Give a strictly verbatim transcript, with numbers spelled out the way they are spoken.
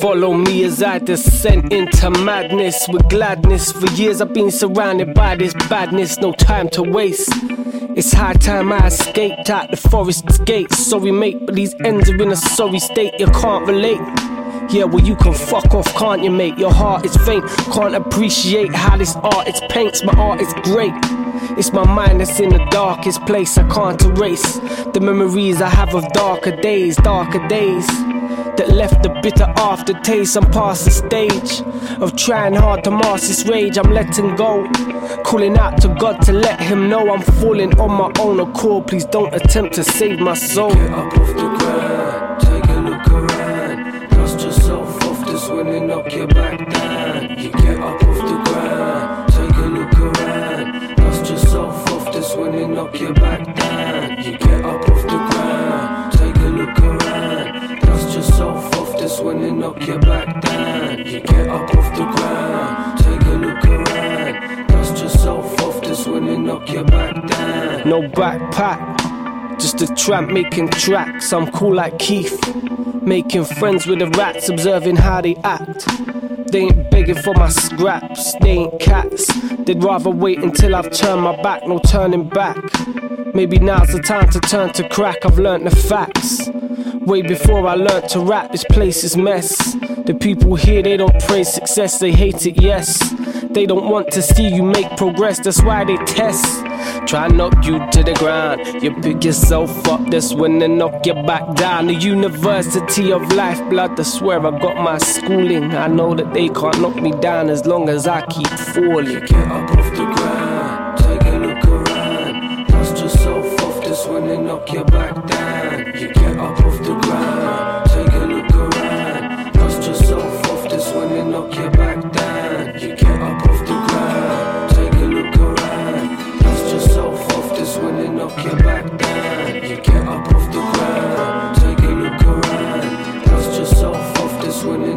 Follow me as I descend into madness with gladness. For years I've been surrounded by this badness, no time to waste. It's high time I escaped out the forest's gates. Sorry mate, but these ends are in a sorry state, you can't relate. Yeah, well you can fuck off, can't you mate? Your heart is faint, can't appreciate how this art it paints. My art is great. It's my mind that's in the darkest place I can't erase. The memories I have of darker days, darker days that left a bitter aftertaste. I'm past the stage of trying hard to master this rage. I'm letting go, calling out to God to let him know I'm falling on my own accord. Please don't attempt to save my soul. Get up off the ground, take a look around. Dust yourself off this when they knock you back down. You get up off the ground, take a look around. Dust yourself off this when they knock you back down. You get up off the ground, take a look around. Dust yourself off this when they knock you back down. You get up off the ground, take a look around. Dust yourself off this when they knock you back down. No backpack, just a tramp making tracks. I'm cool like Keith, making friends with the rats, observing how they act. They ain't begging for my scraps, they ain't cats. They'd rather wait until I've turned my back, no turning back. Maybe now's the time to turn to crack, I've learnt the facts. Way before I learnt to rap, this place is mess. The people here, they don't praise success, they hate it, yes. They don't want to see you make progress, that's why they test. Try knock you to the ground, you pick yourself up, that's when they knock you back down. The University of Life, blood, I swear I got my schooling. I know that they can't knock me down as long as I keep falling. Get up off the ground, take a look around. Dust yourself off this when they knock you back down. You get up off the ground, take a look around. Dust yourself off this when they knock you back down. You get up off the ground, take a look around. Dust yourself off this when they knock you back down. You get up off